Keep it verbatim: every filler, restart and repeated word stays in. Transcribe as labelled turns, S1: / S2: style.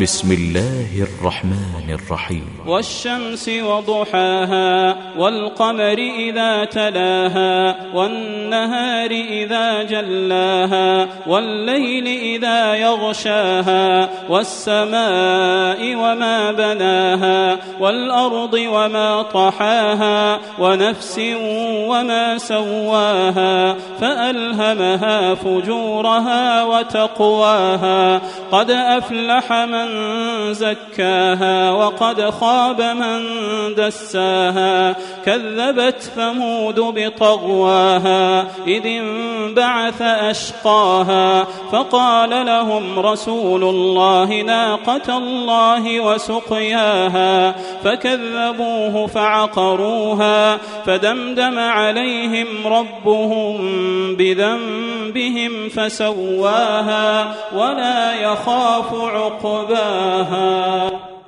S1: بسم الله الرحمن الرحيم.
S2: والشمس وضحاها والقمر إذا تلاها والنهار إذا جلاها والليل إذا يغشاها والسماء وما بناها والأرض وما طحاها ونفس وما سواها فألهمها فجورها وتقواها قد أفلح من زكاها وقد خاب من دساها كذبت ثمود بطغواها إذ انبعث أشقاها فقال لهم رسول الله ناقة الله وسقياها فكذبوه فعقروها فدمدم عليهم ربهم بذنبهم فسواها ولا يخاف عقباها.